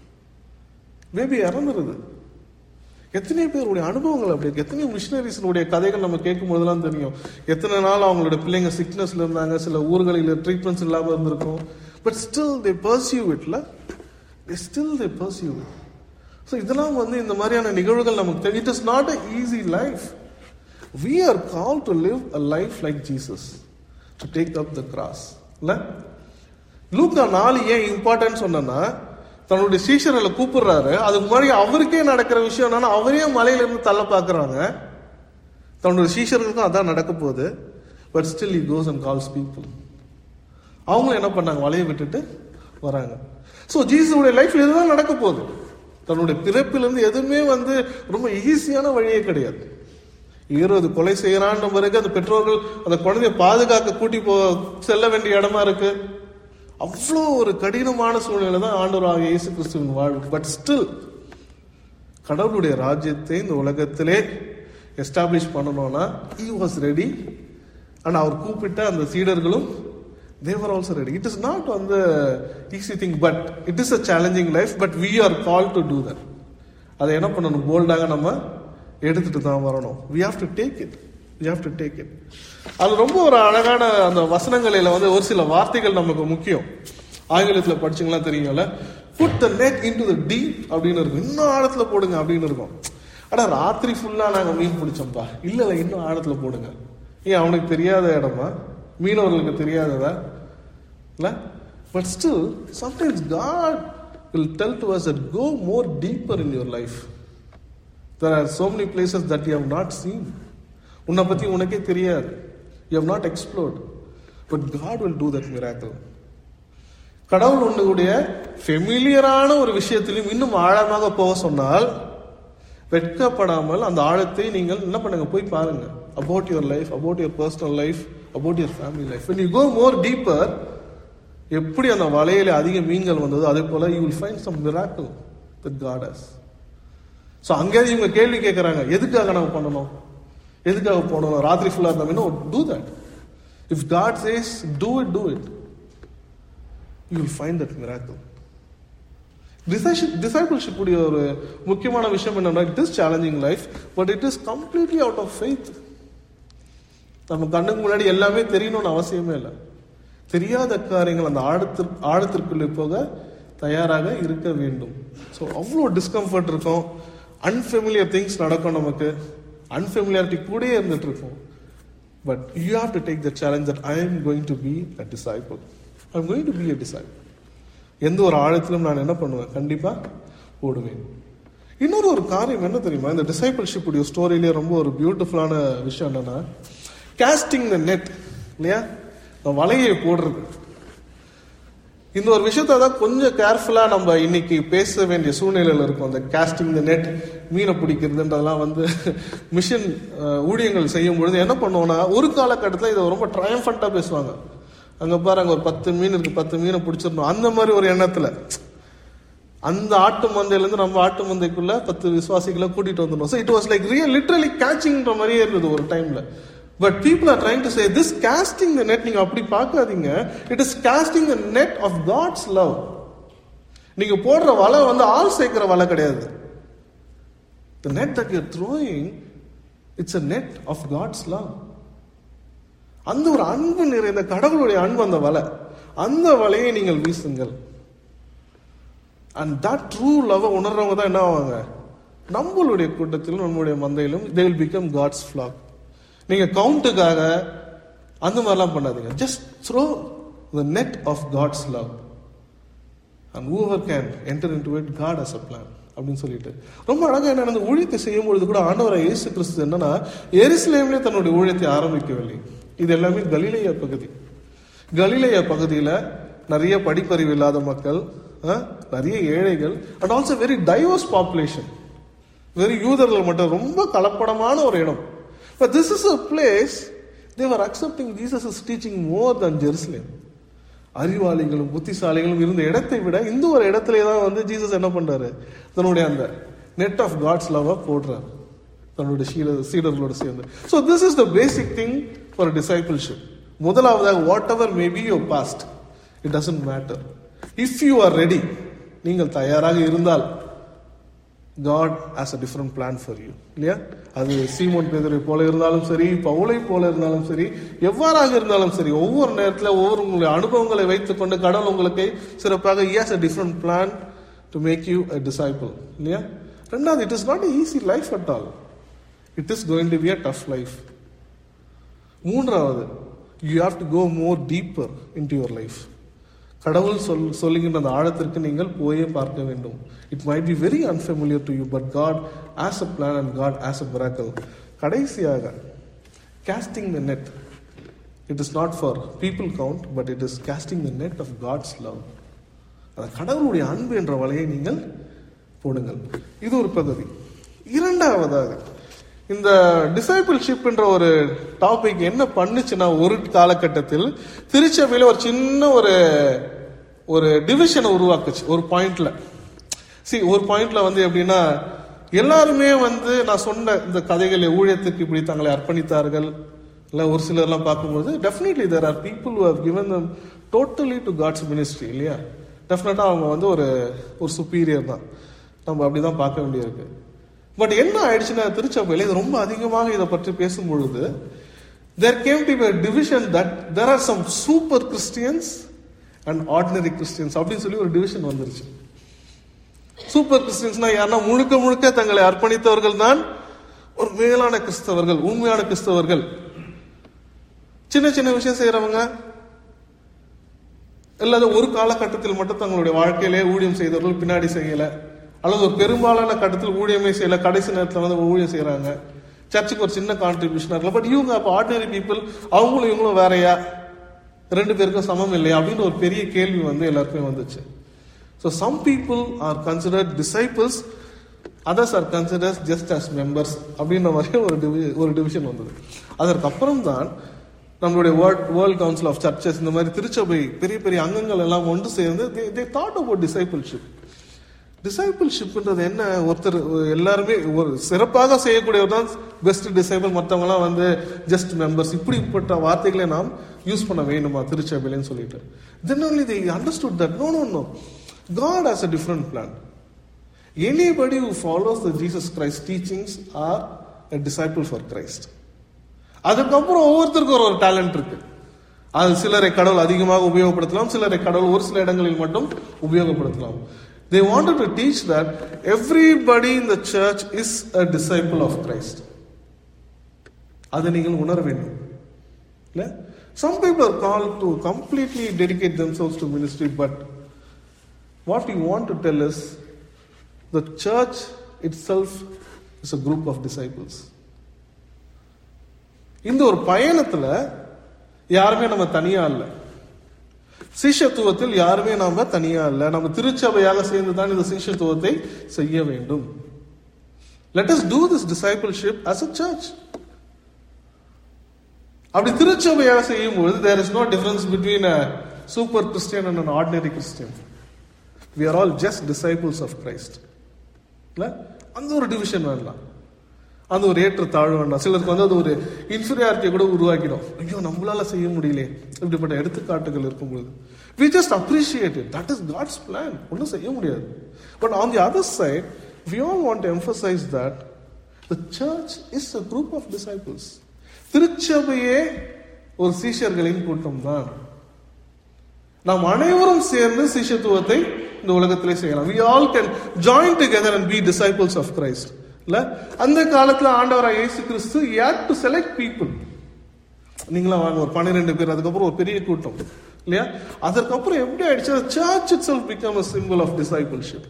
பேபி இறந்துருது. எத்தனை பேருடைய அனுபவங்கள் அப்படி இருக்கு. எத்தனை மிஷினரிஸனுடைய கதைகள் நம்ம கேட்கும் போதெல்லாம் தெரியும். எத்தனை நாள் அவங்களோட பிள்ளைங்க சிக்னஸ்ல இருந்தாங்க, சில ஊர்களில் ட்ரீட்மெண்ட்ஸ் இல்லாம இருந்திருக்கும். பட் ஸ்டில் தே பர்சியூ இட்ல, still they pursue it. So இதெல்லாம் வந்து இந்த மாதிரியான நிகழ்வுகள் நமக்கு தெரியும். It is not a easy life. We are called to live a life like Jesus, to take up the cross. இல்ல, லூக்கா 4 ஏன் இம்பார்ட்டன்ட் சொன்னா, தன்னுடைய சீஷர்களை கூப்பிடுறாரு. அதுக்கு முன்னாடி அவருக்கே நடக்கிற விஷயம் என்னன்னா, அவரே மலையில இருந்து தள்ள பாக்குறாங்க. தன்னுடைய சீஷர்களுக்கும் அதான் நடக்க போகுது. But still he goes and calls people. அவங்களும் என்ன பண்ணாங்க, வலையை விட்டுட்டு வராங்க. ஸோ ஜீசஸுடைய லைஃப்ல இதுதான் நடக்க போகுது. தன்னுடைய பிறப்பிலிருந்து எதுவுமே வந்து ரொம்ப ஈஸியான வழியே கிடையாது. ஈரோது கொலை செய்யறான்ற பிறகு அந்த பெற்றோர்கள் அந்த குழந்தைய பாதுகாக்க கூட்டி செல்ல வேண்டிய இடமா இருக்கு. அவ்வளோ ஒரு கடினமான சூழ்நிலை தான் ஆண்டவராகிய இயேசு கிறிஸ்துவின் வாழ்வு. பட் ஸ்டில் கடவுளுடைய ராஜ்யத்தை இந்த உலகத்திலே எஸ்டாப்ளிஷ் பண்ணணும்னா he was ready. அண்ட் அவர் கூப்பிட்ட அந்த சீடர்களும் they were also ready. It is not on the easy thing, but it is a challenging life, but we are called to do that. அதை என்ன பண்ணணும், போல்டாக நம்ம எடுத்துட்டு தான் வரணும். we have to take it. we have to take it. அது ரொம்ப ஒரு அழகான அந்த வசனங்களில வந்து ஒரு சில வார்த்தைகள் நமக்கு முக்கியம். ஆங்கிலத்தில் படிச்சீங்களா தெரியும்ல, put the net into the deep அப்படின்னு இருக்கும். இன்னும் ஆழத்துல போடுங்க அப்படின்னு இருக்கும். ஆனா ராத்திரி ஃபுல்லா நாங்க மீன் பிடிச்சோம்ப்பா, இல்ல இன்னும் ஆழத்துல போடுங்க. ஏன் அவனுக்கு தெரியாத இடமா, மீனவர்களுக்கு தெரியாததா இல்ல? But still sometimes God will tell to us that go more deeper in your life. There are so many places that you have not seen. உன்னை பத்தி உனக்கே தெரியாது. You have not explored. But God will do that miracle. கடவுள் உன்னுடைய ஃபெமிலியரான ஒரு விஷயத்திலும் இன்னும் ஆழமாக போக சொன்னால் வெட்கப்படாமல் அந்த ஆழத்தை நீங்கள் என்ன பண்ணுங்க, போய் பாருங்க. About your life, about your personal life, about your family life. When you go more deeper, எப்படி அந்த வலையில அதிக மீன்கள் வந்ததோ அதே போல you will find some miracle that God has. So அங்கே இவங்க கேள்வி கேட்கறாங்க, எதுக்காக நம்ம பண்ணணும், எதுக்காக போனோம், ராத்திரி ஃபுல்லா இருந்தா do that. If God says do it, you will find that miracle. Discipleship உடைய ஒரு முக்கியமான விஷயம் என்னன்னா, it is challenging life, but it is completely out of faith. நம்ம கண்ணுக்கு முன்னாடி எல்லாமே தெரியணும்னு அவசியமே இல்லை. தெரியாத காரியங்கள் அந்த ஆழத்திற்குள்ளே போக தயாராக இருக்க வேண்டும். ஸோ அவ்வளோ டிஸ்கம்ஃபர்ட் இருக்கும். அன்ஃபெமிலியர் திங்ஸ் நடக்கும், நமக்கு அன்ஃபெமிலியாரிட்டி கூடயே இருந்துட்டு இருக்கும். But you have to take the challenge that I am going to be a disciple. I am going to be a disciple. எந்த ஒரு ஆழத்திலும் நான் என்ன பண்ணுவேன், கண்டிப்பா ஓடுவேன். இன்னொரு ஒரு காரியம் என்ன தெரியுமா, இந்த டிசைபிள்ஷிப் உடைய ஸ்டோரியிலேயே ரொம்ப ஒரு பியூட்டிஃபுல்லான விஷயம் என்னன்னா, காஸ்டிங் த நெட் இல்லையா, வலையை போடுறது. இந்த ஒரு விஷயத்த தான் கொஞ்சம் கேர்ஃபுல்லா நம்ம இன்னைக்கு பேச வேண்டிய சூழ்நிலையில இருக்கும். அந்த காஸ்டிங் த நெட், மீனை பிடிக்கிறதுன்றதெல்லாம் மிஷன் ஊழியங்கள் செய்யும் பொழுது என்ன பண்ணுவோம்னா, ஒரு காலகட்டத்தில் இதை ரொம்ப ட்ரையம்ஃபண்டா பேசுவாங்க. அங்க பாரு, அங்க ஒரு 10 மீன் இருக்கு, 10 மீனை பிடிச்சிடணும், அந்த மாதிரி ஒரு எண்ணத்துல அந்த ஆட்டு மந்தையிலேருந்து நம்ம ஆட்டு மந்தைக்குள்ள 10 விசுவாசிகளை கூட்டிட்டு வந்துடும். So it was like literally கேச்சிங்ன்ற மாதிரியே இருந்தது ஒரு டைம்ல. But people are trying to say this casting the net, நீங்க அப்படி பார்க்காதீங்க, it is casting the net of God's love. நீங்க போடுற வலை ஆள் சேர்க்கிற வலை கிடையாது. The net that you are throwing, it's a net of God's love. அந்த ஒரு அன்பு நிறைந்த கடவுளுடைய அன்பு, அந்த வலை, அந்த வலையை நீங்கள் வீசுங்கள். அண்ட் தட் ட்ரூ லவ் உணர்றவங்க தான் என்ன ஆவாங்க, நம்மளுடைய கூட்டத்திலும் நம்மளுடைய மந்தையிலும் they will become God's flock. நீங்க கவுண்ட்டுக்காக அந்த மாதிரிலாம் பண்ணாதீங்க. Just throw the net of God's love and whoever can enter into it, God has a plan அப்படின்னு சொல்லிட்டு ரொம்ப அழகா என்ன, அந்த ஊழியத்தை செய்யும் பொழுது கூட ஆண்டவராக இயேசு கிறிஸ்து என்னன்னா, எருசலேமிலே தன்னுடைய ஊழியத்தை ஆரம்பிக்கவில்லை. இது எல்லாமே கலிலேயா பகுதி. கலிலேயா பகுதியில நிறைய படிப்பறிவு இல்லாத மக்கள், நிறைய ஏழைகள், and also very diverse population, very யூதர்கள் மட்டும், ரொம்ப கலப்படமான ஒரு இடம். But this is a place they were accepting Jesus' teaching more than Jerusalem. அறிவாளிகளும் புத்திசாலிகளும் இருந்த இடத்தை விட இந்த ஒரு இடத்துல தான் ஜீசஸ் என்ன பண்றாரு, தன்னுடைய அந்த நெட் ஆஃப் காட்ஸ் லவ் போடுறாரு தன்னுடைய சீடர்களோட சேர்ந்து. So this is the basic thing for discipleship. முதலாவதாக, whatever may be your past, it doesn't matter. If you are ready, நீங்கள் தயாராக இருந்தால், God has a different plan for you. இல்லையா? அது சீமோன் பேதுரை போல இருந்தாலும் சரி, பவுலை போல இருந்தாலும் சரி, எவ்வாறாக இருந்தாலும் சரி, ஒவ்வொரு நேரத்தில் ஒவ்வொரு உங்களுடைய அனுபவங்களை வைத்துக் கொண்டு கடவுள் உங்களுக்கு சிறப்பாக he has a different plan to make you a disciple. இல்லையா? ரெண்டாவது, it is not an easy life at all. It is going to be a tough life. மூன்றாவது, you have to go more deeper into your life. கடவுள் சொல்லுகின்ற அந்த ஆழத்திற்கு நீங்கள் போயே பார்க்க வேண்டும். It might be very unfamiliar to you, but God has a plan and God has a miracle. கடைசியாக, casting the net, it is not for people count, but it is casting the net of God's love. அந்த கடவுளுடைய அன்பு என்ற வலையை நீங்கள் போடுங்கள். இது ஒரு பகுதி. இரண்டாவதாக, இந்த டிசைபிள்ஷிப் என்ற ஒரு டாபிக் என்ன பண்ணுச்சுன்னா, ஒரு காலகட்டத்தில் திருச்சபையில ஒரு சின்ன ஒரு டிவிஷனை உருவாக்குச்சு. ஒரு பாயிண்ட்ல ஒரு பாயிண்ட்ல எப்படின்னா, எல்லாருமே நான் சொன்ன இந்த கதைகளை ஊழியத்துக்கு இப்படி தங்களை அர்ப்பணித்தார்கள். இல்ல ஒரு சிலர்லாம் பார்க்கும்போது definitely there are people who have given them totally to God's ministry. இல்லையா? டெஃபினட்டா அவங்க ஒரு சுப்பீரியர் தான், நம்ம அப்படிதான் பார்க்க வேண்டியிருக்கு. பட் என்ன ஆயிடுச்சுன்னா, திருச்சபையில இது ரொம்ப அதிகமாக இதை பற்றி பேசும் பொழுது there came to be a division that there are some super Christians and ordinary Christians அப்படின்னு சொல்லி ஒரு டிவிஷன் வந்துருச்சு. சூப்பர் கிறிஸ்டியன்ஸ்னா யாருன்னா, முழுக்க முழுக்க தங்களை அர்ப்பணித்தவர்கள் தான் ஒரு மேலான கிறிஸ்தவர்கள், உண்மையான கிறிஸ்தவர்கள். சின்ன சின்ன விஷயம் செய்யறவங்க, இல்லாத ஒரு காலகட்டத்தில் மட்டும் தங்களுடைய வாழ்க்கையிலே ஊழியம் செய்தவர்கள் பின்னாடி செய்யல, அல்லது ஒரு பெரும்பாலான கட்டத்தில் ஊழியமே செய்யல, கடைசி நேரத்தில் ஊழியம் செய்யறாங்க, சர்ச்சுக்கு ஒரு சின்ன கான்ட்ரிபியூஷன் இருக்கல. பட் இவங்க அப்ப ஆர்டினரி பீப்புள், அவங்களும் இவங்களும் வேறையா, ரெண்டு பேருக்கும் சமம் இல்லையா அப்படின்னு ஒரு பெரிய கேள்வி எல்லாருக்குமே வந்துச்சு. So some people are considered disciples, others are considered just as members அப்படின்ற மாதிரி ஒரு டிவிஷன் வந்தது. அதற்கு அப்புறம் தான் நம்மளுடைய வேர்ல்ட் கவுன்சில் ஆஃப் சர்ச்சஸ், இந்த மாதிரி திருச்சபை பெரிய பெரிய அங்கங்கள் எல்லாம் ஒன்று சேர்ந்து they thought about discipleship. டிசைபிள்ஷிப்ன்றது என்ன, ஒருத்தர் எல்லாருமே ஒரு சிறப்பாக செய்யக்கூடியவர் தான் பெஸ்ட் டிசைபிள், மற்றவங்க எல்லாம் ஜஸ்ட் மெம்பர்ஸ், இப்படிப்பட்ட வார்த்தைகளை நாம் யூஸ் பண்ண வேண்டுமா திருச்சபையிலன்னு சொல்லிட்டு. Then only they understood that no, God has a different plan. Anybody who follows the Jesus Christ teachings are a disciple for Christ. அதுக்கப்புறம் ஒவ்வொருத்தருக்கும் ஒரு டேலண்ட் இருக்கு. அது சிலரை கடவுள் அதிகமாக உபயோகப்படுத்தலாம், சிலரை கடவுள் ஒரு சில இடங்களில் மட்டும் உபயோகப்படுத்தலாம். They wanted to teach that everybody in the church is a disciple of Christ. அதை நீங்கள் உணர வேண்டும். இல்ல? Some people are called to completely dedicate themselves to ministry, but what we want to tell is the church itself is a group of disciples. இந்த ஒரு பயணத்துல யாருமே நம்ம தனியா இல்லை. சீஷத்துவத்தில் யாருமே நாம தனியா இல்லை. நம்ம திருச்சபையாக சேர்ந்து தான் இந்த சீஷத்துவத்தை செய்ய வேண்டும். Let us do this discipleship as a church. அப்படி திருச்சபையாக செய்யும்போது there is no difference between a super Christian and an ordinary Christian. We are all just disciples of Christ. இல்ல? அந்த ஒரு டிவிஷன் வேண்டாம், அந்த ஒரு ஏற்ற தாழ்வு வேண்டாம். சிலருக்கு வந்து அது ஒரு இன்ஃபீரியாரிட்டியை கூட உருவாக்கிடும். ஐயோ நம்மளால செய்ய முடியல, இப்படிப்பட்ட எடுத்துக்காட்டுகள் இருக்கும்போது we just appreciate it. That is God's plan. ஒன்றும் செய்ய முடியாது. But on the other side, we all want to emphasize that the church is a group of disciples. திருச்சபையே ஒரு சீஷர்களின் கூட்டம் தான். நாம் அனைவரும் சேர்ந்து சீஷத்துவத்தை இந்த உலகத்திலே செய்யலாம். We all can join together and be disciples of Christ. இல்ல? அந்த காலத்துல ஆண்டவராகிய இயேசு கிறிஸ்து had to select people. நீங்களா வாங்க ஒரு 12 பேர், அதுக்கப்புறம் ஒரு பெரிய கூட்டம் இல்லையா? அதற்கப்புறம் எப்படி ஆயிடுச்சு? church itself become a symbol of discipleship.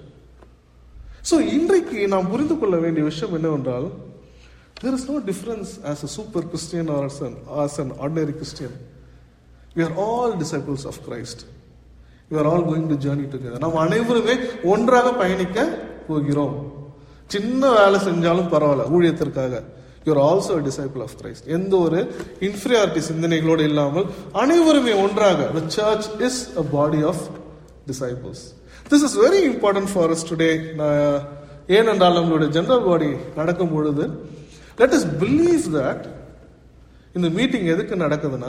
So இன்றைக்கு நாம் புரிந்து கொள்ள வேண்டிய விஷயம் என்னவென்றால், there is no difference as a super Christian or as an ordinary Christian. We are all disciples of Christ. We are all going to journey together. நாம் அனைவருமே ஒன்றாக பயணிக்க போகிறோம். சின்ன வேலை செஞ்சாலும் பரவாயில்ல ஊழியத்திற்காக. You are also a disciple of Christ. எந்த ஒரு இன்ஃபீரியாரிட்டி சிந்தனைகளோடு இல்லாமல் அனைவருமே ஒன்றாக. The church is a body of disciples. This is very important for us today. ஏனென்றால் நம்மளுடைய ஜெனரல் பாடி நடக்கும் பொழுது let us believe that இந்த மீட்டிங் எதுக்கு நடக்குதுன்னா,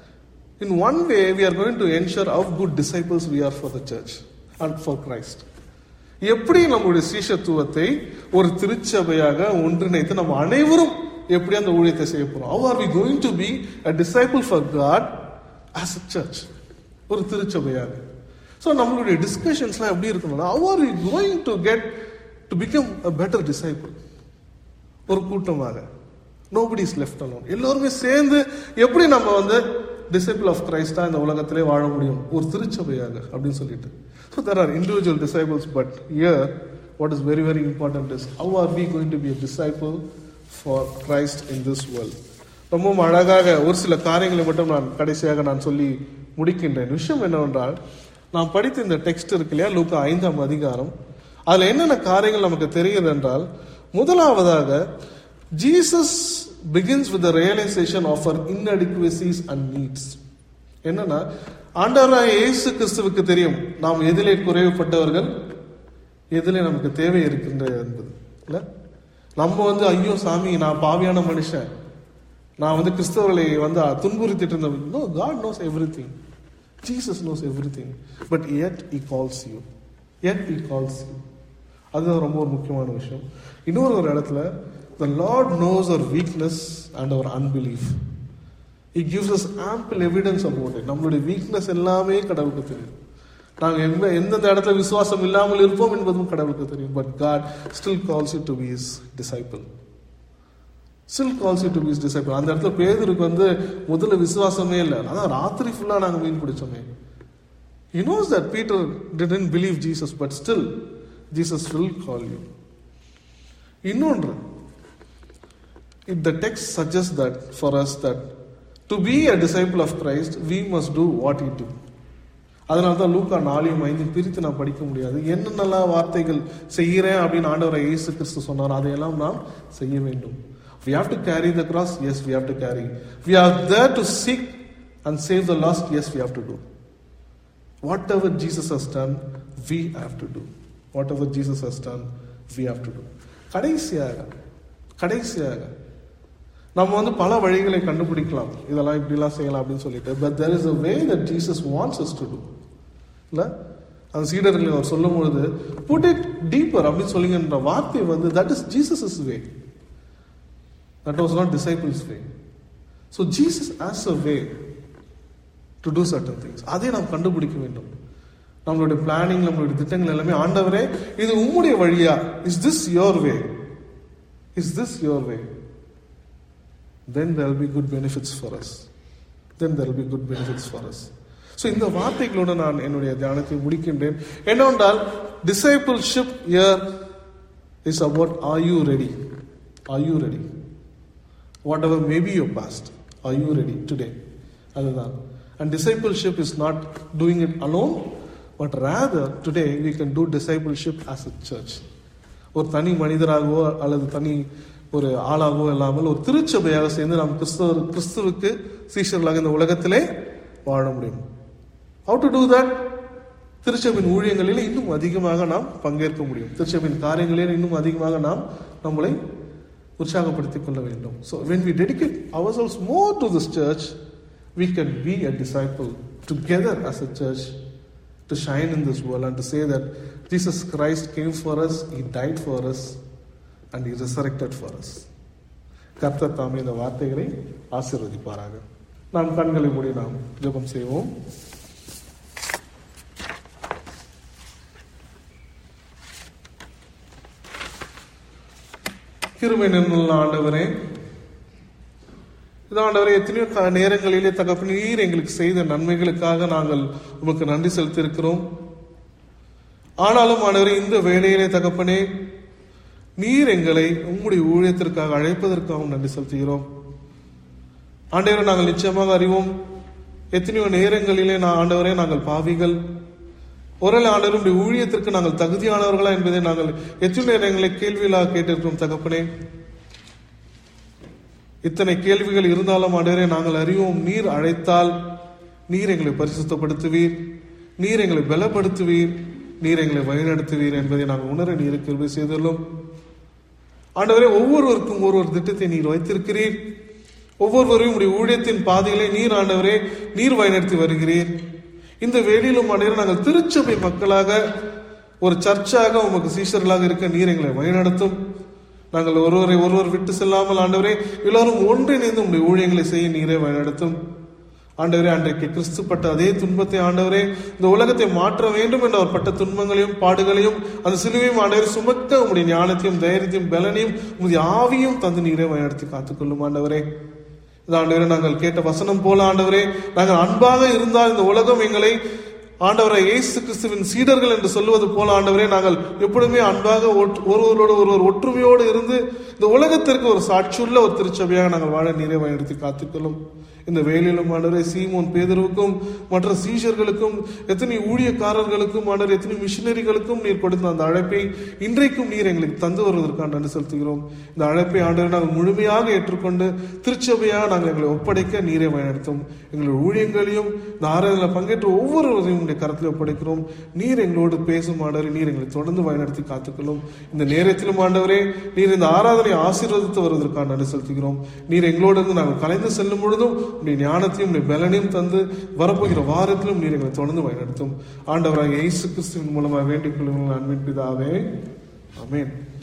in one way we are going to ensure how good disciples we are for the church and for Christ. எப்படி நம்முடைய சீஷத்துவத்தை ஒரு திருச்சபையாக ஒன்றிணைத்து நம்ம அனைவரும் எப்படி அந்த ஊழியத்தை செய்ய போறோம். How are we going to be a disciple for God as a church? ஒரு திருச்சபையாக. ஸோ நம்மளுடைய டிஸ்கஷன்ஸ்லாம் எப்படி இருக்கணும்னா, how are we going to get to become a better disciple? ஒரு கூட்டமாக. Nobody is left alone. எல்லோருமே சேர்ந்து எப்படி நம்ம வந்து disciple of Christ இந்த உலகத்திலே வாழ முடியும் ஒரு திருச்சபையாக அப்படின்னு சொல்லிட்டு. So there are individual disciples, but here what is very very important is how are we going to be a disciple for Christ in this world. ரொம்ப அழகாக ஒரு சில காரியங்களை மட்டும் நான் கடைசியாக நான் சொல்லி முடிக்கின்றேன். விஷயம் என்னவென்றால், நாம் படித்த இந்த டெக்ஸ்ட் இருக்கு இல்லையா, லூக்கா 5ஆம் அதிகாரம், அதுல என்னென்ன காரியங்கள் நமக்கு தெரியுது என்றால், முதலாவதாக Jesus begins with the realization of our inadequacies and needs. என்னன்னா, ஆண்டவராகிய இயேசு கிறிஸ்துவுக்கு தெரியும் நாம் எதிலே குறைவுபட்டவர்கள், எதிலே நமக்கு தேவை இருக்கின்றது என்பது. இல்ல, நம்ம வந்து ஐயோ சாமி நான் பாவியான மனுஷன், நான் வந்து கிறிஸ்தவர்களை வந்து துன்புறுத்திட்டு இருந்தேன். No, God knows everything. Jesus knows everything. But yet he calls you. Yet he calls you. அதுதான் ரொம்ப ஒரு முக்கியமான விஷயம். இன்னொரு இடத்துல the Lord knows our weakness and our unbelief. He gives us ample evidence about it. நம்மளுடைய weakness எல்லாமே கடவுளுக்கு தெரியும். நாங்கள் எந்தெந்த இடத்துல விசுவாசம் இல்லாமல் இருப்போம் என்பதும் கடவுளுக்கு தெரியும். But God still calls you to be his disciple. Still calls you to be his disciple. அந்த இடத்துல பேதுருக்கு வந்து முதல்ல விசுவாசமே இல்லை. அதான் ராத்திரி ஃபுல்லா நாங்கள் மீன் பிடிச்சோமே. He knows that Peter didn't believe Jesus, but still Jesus will call you. இன்னொன்று, the text suggests that for us that to be a disciple of Christ we must do what he did. அதனால தான் லூக்கா 4:5 பிரித்து நான் படிக்க முடியாது. என்னென்னலாம் வார்த்தைகள் செய்கிறேன் அப்படின்னு ஆண்டவராகிய இயேசு கிறிஸ்து சொன்னார், அதையெல்லாம் நாம் செய்ய வேண்டும். We have to carry the cross. Yes, we have to carry. We are there to seek and save the lost. Yes, we have to do. Whatever Jesus has done, we have to do. Whatever Jesus has done, we have to do. கடைசியாக நம்ம வந்து பல வழிகளை கண்டுபிடிக்கலாம், இதெல்லாம் இப்படிலாம் செய்யலாம் அப்படின்னு சொல்லிட்டு. But there is a way that Jesus wants us to do. இல்ல, அந்த சீடர்கள் அவர் சொல்லும் பொழுது put it deeper அப்படின்னு சொல்லுங்கன்ற வார்த்தை வந்து that is Jesus' way. That was not disciples' way. So Jesus has a way to do certain things. அதை நாம் கண்டுபிடிக்க வேண்டும். நம்மளுடைய பிளானிங், நம்மளுடைய திட்டங்கள் எல்லாமே ஆண்டவரே இது உம்முடைய வழியா, is this your way, is this your way, then there will be good benefits for us, then there will be good benefits for us. So இந்த வார்த்தைகளோடு நான் என்னுடைய தியானத்தை முடிக்கின்றேன். என்னவென்றால் discipleship here is about, are you ready, are you ready, whatever may be your past, are you ready today, அதுதான். And discipleship is not doing it alone, but rather today we can do discipleship as a church. ஒரு தனி மனிதராகவோ அல்லது தனி ஒரு ஆளாகவோ இல்லாமல் ஒரு திருச்சபையாக சேர்ந்து நாம் கிறிஸ்துவுக்கு சீஷர்களாக இந்த உலகத்திலே வாழ முடியும். How to do that? திருச்சபையின் ஊழியங்களில் இன்னும் அதிகமாக நாம் பங்கேற்க முடியும். திருச்சபையின் காரியங்களில் இன்னும் அதிகமாக நாம் நம்மளை உற்சாகப்படுத்திக் கொள்ள வேண்டும். So when we dedicate ourselves more to this church, we can be a disciple together as a church to shine in this world and to say that Jesus Christ came for us, He died for us, and He resurrected for us. கர்த்தர் தாமே இந்த வார்த்தைகளை ஆசீர்வதிப்பாராக. நாம் கண்களை மூடி நாம் ஜெபம் செய்வோம். கிருபை நிறைந்த ஆண்டவரே, இது ஆண்டவரே எத்தனையோ நேரங்களிலே தகப்பனே நீர் எங்களுக்கு செய்த நன்மைகளுக்காக நாங்கள் உமக்கு நன்றி செலுத்தியிருக்கிறோம். ஆனாலும் ஆண்டவரே இந்த வேளையிலே தகப்பனே நீர் எங்களை உம்முடைய ஊழியத்திற்காக அழைப்பதற்காகவும் நன்றி செலுத்துகிறோம். ஆண்டவரே நாங்கள் நிச்சயமாக அறிவோம், எத்தனையோ நேரங்களிலே ஆண்டவரே நாங்கள் பாவிகள். ஒரே ஆண்டவருடைய ஊழியத்திற்கு நாங்கள் தகுதியானவர்களா என்பதை நாங்கள் எத்தனை நேரங்களை கேள்விகளாக கேட்டிருக்கிறோம் தகப்பனே. இத்தனை கேள்விகள் இருந்தாலும் ஆண்டவரே நாங்கள் அறிவோம், நீர் அழைத்தால் நீர் எங்களை பரிசுத்தப்படுத்துவீர், நீர் எங்களை பலப்படுத்துவீர், நீர் எங்களை வழிநடத்துவீர் என்பதை நாங்கள் உணர நீர் கிருபை செய்துள்ளோம். ஆண்டவரே ஒவ்வொருவருக்கும் ஒரு திட்டத்தை நீர் வைத்திருக்கிறீர். ஒவ்வொருவரையும் உடைய ஊழியத்தின் பாதைகளை நீர் ஆண்டவரே நீர் வழிநடத்தி வருகிறீர். இந்த வேளையிலும் ஆண்டவரே நாங்கள் திருச்சபை மக்களாக ஒரு சர்ச்சாக உமக்கு சீஷர்களாக இருக்க நீர் எங்களை வழிநடத்தும். நாங்கள் ஒருவர் விட்டு செல்லாமல் ஆண்டவரே எல்லாரும் ஒன்றிணைந்து உங்களுடைய ஊழியங்களை செய்ய நீரே வழிநடத்தும். ஆண்டவரே அன்றைக்கு கிறிஸ்து பட்ட அதே துன்பத்தை ஆண்டவரே இந்த உலகத்தை மாற்ற வேண்டும் என்ற அவர் பட்ட துன்பங்களையும் பாடுகளையும் அந்த சிலுவையும் ஆண்டவரே சுமக்க உங்களுடைய ஞானத்தையும் தைரியத்தையும் பலனையும் உங்களுடைய ஆவியும் தந்து நீரே வழிநடத்தி காத்துக்கொள்ளும். ஆண்டவரே இந்த ஆண்டவரே நாங்கள் கேட்ட வசனம் போல ஆண்டவரே நாங்கள் அன்பாக இருந்தால் இந்த உலகம் எங்களை ஆண்டவரை இயேசு கிறிஸ்துவின் சீடர்கள் என்று சொல்லுவது போல ஆண்டவரே நாங்கள் எப்பொழுதுமே அன்பாக ஒருவரோடு ஒருவர் ஒற்றுமையோடு இருந்து இந்த உலகத்திற்கு ஒரு சாட்சியுள்ள ஒரு திருச்சபையாக நாங்கள் வாழ நீரே வழிநடத்தி காத்துக்கொள்ளும். இந்த வேலையிலும் ஆண்டவரே சீமோன் பேதுருவுக்கும் மற்ற சீஷர்களுக்கும் எத்தனை ஊழியக்காரர்களுக்கும் ஆண்டவர் எத்தனை மிஷினரிகளுக்கும் நீர் கொடுத்த அந்த அழைப்பை இன்றைக்கும் நீர் எங்களுக்கு தந்து வருவதற்காக நன்றி செலுத்துகிறோம். இந்த அழைப்பை ஆண்டவரை நாங்கள் முழுமையாக ஏற்றுக்கொண்டு திருச்சபையாக நாங்கள் எங்களை ஒப்படைக்க நீரே வழிநடத்தும். எங்களுடைய ஊழியங்களையும் இந்த ஆராதனையில் பங்கேற்ற ஒவ்வொருவரையும் உடைய கரத்தில் ஒப்படைக்கிறோம். நீர் எங்களோடு பேசும் ஆண்டவரே நீர் எங்களை தொடர்ந்து வழிநடத்தி காத்துக்கொள்ளும். இந்த நேரத்திலும் ஆண்டவரே நீர் இந்த ஆராதனை ஆசீர்வதித்து வருவதற்காக நன்றி செலுத்துகிறோம். நீர் எங்களோடு இருந்து நாங்கள் கலைந்து செல்லும் பொழுதும் உடைய ஞானத்தையும் உடைய பலனையும் தந்து வரப்போகிற வாரத்திலும் நீர் எங்களை தொடர்ந்து வழிநடத்தும். ஆண்டவராக இயேசு கிறிஸ்துவின் மூலமாக வேண்டிக் கொள்ளுங்கள் அன்பின் பிதாவே, ஆமென்.